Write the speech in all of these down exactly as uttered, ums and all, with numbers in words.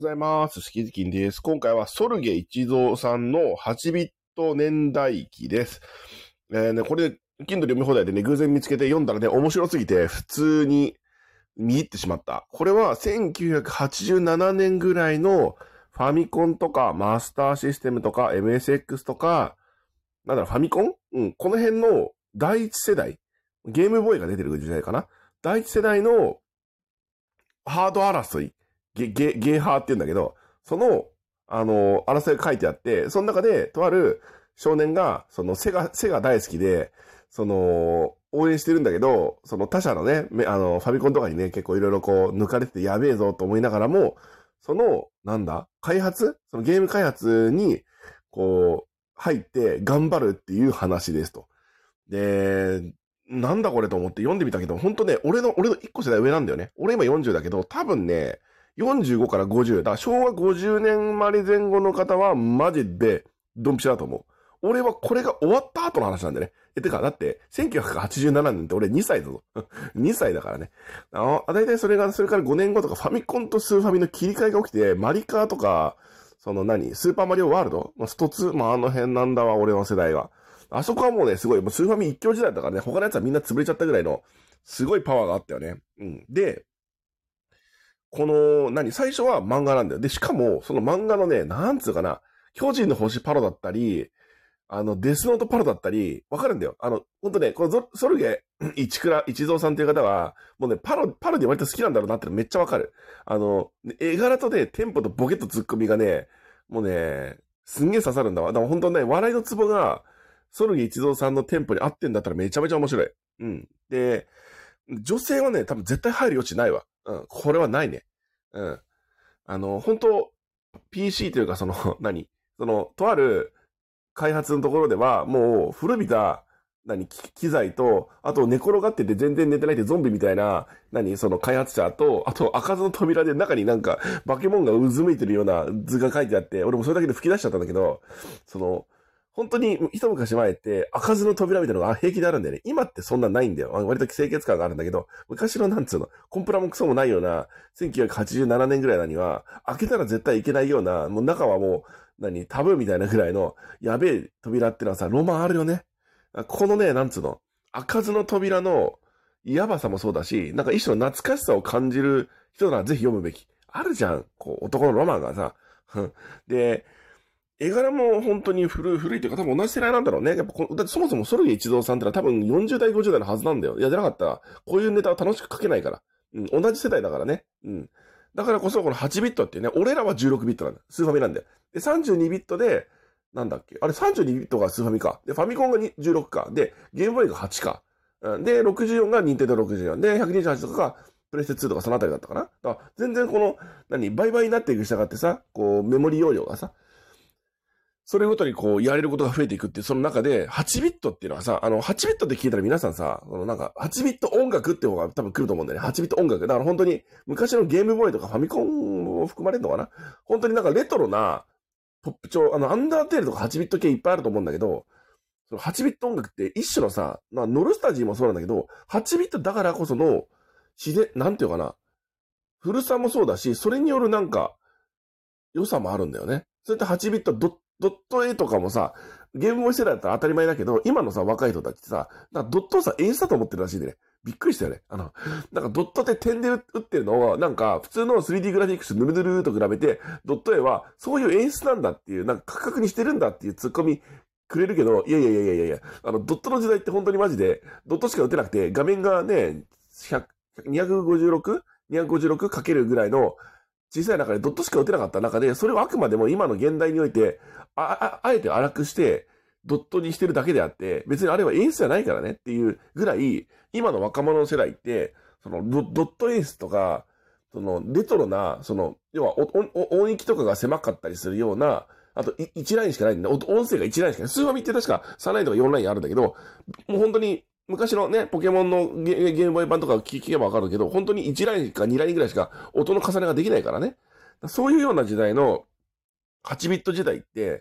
ございます。しきずきんです。今回はソルゲ一蔵さんのはちビット年代記です。えー、ね、これ、Kindle 読み放題でね、偶然見つけて読んだらね、面白すぎて普通に見入ってしまった。これはせんきゅうひゃくはちじゅうななねんぐらいのファミコンとかマスターシステムとか エムエスエックス とか、なんだろ、ファミコンうん、この辺の第一世代、ゲームボーイが出てる時代かな。第一世代のハード争い。ゲ、ゲ、ゲーハーって言うんだけど、その、あの、争いが書いてあって、その中で、とある少年が、その、セガ、セガ大好きで、その、応援してるんだけど、その他社のね、あの、ファミコンとかにね、結構いろいろこう、抜かれててやべえぞと思いながらも、その、なんだ、開発そのゲーム開発に、こう、入って頑張るっていう話ですと。で、なんだこれと思って読んでみたけど、ほんとね、俺の、俺の一個世代上なんだよね。俺今よんじゅうだけど、多分ね、よんじゅうごからごじゅう。だから昭和ごじゅうねん生まれ前後の方はマジでドンピシャだと思う。俺はこれが終わった後の話なんだよね。え、てか、だって、せんきゅうひゃくはちじゅうななねんって俺にさいだぞ。にさいだからね。あ、だいたいそれが、それからごねんごとかファミコンとスーファミの切り替えが起きて、マリカーとか、その何、スーパーマリオワールドのストツー、まああの辺なんだわ、俺の世代は。あそこはもうね、すごい、もうスーファミ一強時代だからね、他のやつはみんな潰れちゃったぐらいの、すごいパワーがあったよね。うん。で、この、何、最初は漫画なんだよ。で、しかも、その漫画のね、なんつうかな、巨人の星パロだったり、あの、デスノートパロだったり、わかるんだよ。あの、ほんとね、このソルゲ一倉一蔵さんという方は、もうね、パロ、パロディ割と好きなんだろうなってめっちゃわかる。あの、絵柄とね、テンポとボケとツッコミがね、もうね、すんげえ刺さるんだわ。だからほんとね、笑いのツボが、ソルゲ一蔵さんのテンポに合ってんだったらめちゃめちゃ面白い。うん。で、女性はね、多分絶対入る余地ないわ。うん。これはないね。うん。あの、本当 ピーシー というかその、何その、とある開発のところでは、もう古びた、何機材と、あと寝転がってて全然寝てないってゾンビみたいな、何その開発者と、あと開かずの扉で中になんか化け物が渦めいてるような図が書いてあって、俺もそれだけで吹き出しちゃったんだけど、その、本当に一昔前って開かずの扉みたいなのが平気であるんだよね。今ってそんなないんだよ。割と清潔感があるんだけど、昔のなんつうの、コンプラもクソもないような、せんきゅうひゃくはちじゅうななねんぐらいには、開けたら絶対いけないような、もう中はもう、何、タブーみたいなぐらいの、やべえ扉ってのはさ、ロマンあるよね。このね、なんつうの、開かずの扉の、やばさもそうだし、なんか一種の懐かしさを感じる人ならぜひ読むべき。あるじゃん。こう、男のロマンがさ。で、絵柄も本当に古い、古いというか多分同じ世代なんだろうね。やっぱこ、だってそもそもソルゲ一蔵さんってのは多分よんじゅう代、ごじゅう代のはずなんだよ。いや、じゃなかったら、こういうネタを楽しく書けないから。うん、同じ世代だからね。うん。だからこそこのはちビットっていうね、俺らはじゅうろくビットなんだ。スーファミなんだよ。で、さんじゅうにビットで、なんだっけあれさんじゅうにビットがスーファミか。で、ファミコンがじゅうろくか。で、ゲームボーイがはちか。うん、で、ろくじゅうよんがニンテンドーろくじゅうよん。で、ひゃくにじゅうはちとかが、プレステツーとかそのあたりだったかな。だから全然この、何、倍々になっていくに従ってさ、こう、メモリ容量がさ、それごとにこう、やれることが増えていくっていう、その中で、はちビットっていうのはさ、あの、はちビットって聞いたら皆さんさ、そのなんか、はちビット音楽って方が多分来ると思うんだよね。はちビット音楽。だから本当に、昔のゲームボーイとかファミコンも含まれるのかな。本当になんかレトロな、ポップ調、あの、アンダーテールとかはちビット系いっぱいあると思うんだけど、そのはちビット音楽って一種のさ、まあ、ノルスタジーもそうなんだけど、はちビットだからこその、自然、なんていうかな、古さもそうだし、それによるなんか、良さもあるんだよね。そうやってはちビットドッドット絵とかもさ、ゲームボーイ世代だったら当たり前だけど、今のさ、若い人たちってさ、なんかドットをさ、演出だと思ってるらしいんでね。びっくりしたよね。あの、なんかドットで点で打ってるのを、なんか普通の スリーディー グラフィックスヌルヌルと比べて、ドット絵はそういう演出なんだっていう、なんか価格にしてるんだっていうツッコミくれるけど、いやいやいやいやいや、あの、ドットの時代って本当にマジで、ドットしか打てなくて、画面がね、にひゃくごじゅうろく?にひゃくごじゅうろく かけるぐらいの、小さい中でドットしか打てなかった中で、それをあくまでも今の現代において、あ、あ、あえて荒くして、ドットにしてるだけであって、別にあれは演出じゃないからねっていうぐらい、今の若者の世代って、そのド、ドット演出とか、その、レトロな、その、要は音域とかが狭かったりするような、あと、いちラインしかないんだ。音声がいちラインしかない。スーファミって確かさんラインとかよんラインあるんだけど、もう本当に、昔のね、ポケモンのゲームボーイ版とか聞けばわかるけど、本当にいちラインかにラインぐらいしか音の重ねができないからね。そういうような時代のはちビット時代って、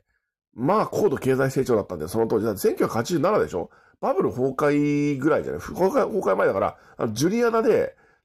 まあ高度経済成長だったんだよ、その当時。だってせんきゅうひゃくはちじゅうななでしょバブル崩壊ぐらいじゃない崩壊、崩壊前だから、あのジュリアナで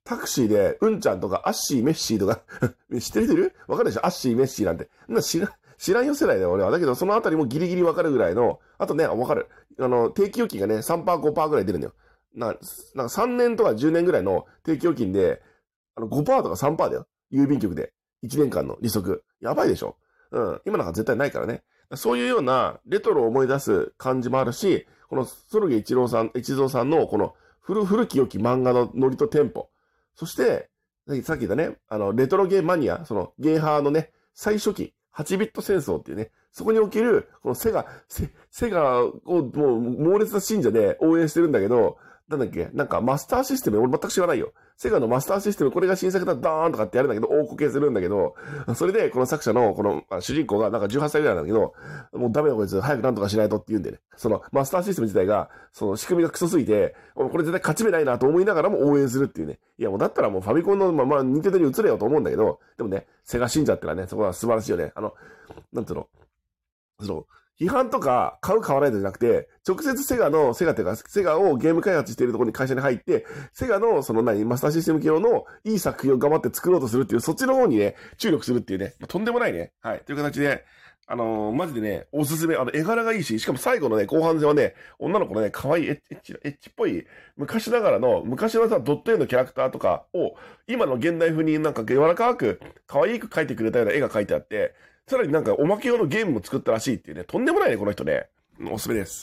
タクシーで、うんちゃんとか、アッシー、メッシーとか、知ってる人いるわかるでしょアッシー、メッシーなんて。な知ら、知らんよ世代だよ、俺は。だけど、そのあたりもギリギリわかるぐらいの、あとね、わかる。あの、定期預金がね、さんパーセント、ごパーセントぐらい出るんだよ。な、なんかさんねんとかじゅうねんぐらいの定期預金で、あの、ごパーセントとか さんパーセント だよ。郵便局で。いちねんかんの利息。やばいでしょうん。今なんか絶対ないからね。そういうようなレトロを思い出す感じもあるし、このソルゲ一郎さん、一蔵さんのこの古、古き良き漫画のノリとテンポ。そして、さっき言ったね、あの、レトロゲーマニア、そのゲーハーのね、最初期、はちビット戦争っていうね、そこにおける、このセガ、セ、セガをもう猛烈な信者で応援してるんだけど、なんだっけなんかマスターシステム、俺全く知らないよ。セガのマスターシステム、これが新作だ、ダーンとかってやるんだけど、大こけするんだけど、それで、この作者の、この、主人公がなんかじゅうはっさいぐらいなんだけど、もうダメだこいつ、早くなんとかしないとって言うんでね。その、マスターシステム自体が、その仕組みがクソすぎて、これ絶対勝ち目ないなと思いながらも応援するっていうね。いや、もうだったらもうファミコンのまま、ニンテンドに移れよと思うんだけど、でもね、セガ信者ってのはね、そこは素晴らしいよね。あの、なんつうの、その、批判とか買う買わないじゃなくて、直接セガの、セガっていうか、セガをゲーム開発しているところに会社に入って、セガのその何、マスターシステム系のいい作品を頑張って作ろうとするっていう、そっちの方にね、注力するっていうね、とんでもないね。はい。という形で、あのー、マジでね、おすすめ、あの、絵柄がいいし、しかも最後のね、後半戦はね、女の子のね、可愛いエッエッチ、エッチっぽい、昔ながらの、昔のさ、ドット絵のキャラクターとかを、今の現代風になんか柔らかく、可愛く描いてくれたような絵が描いてあって、さらになんかおまけ用のゲームも作ったらしいっていうね、とんでもないね、この人ね。おすすめです。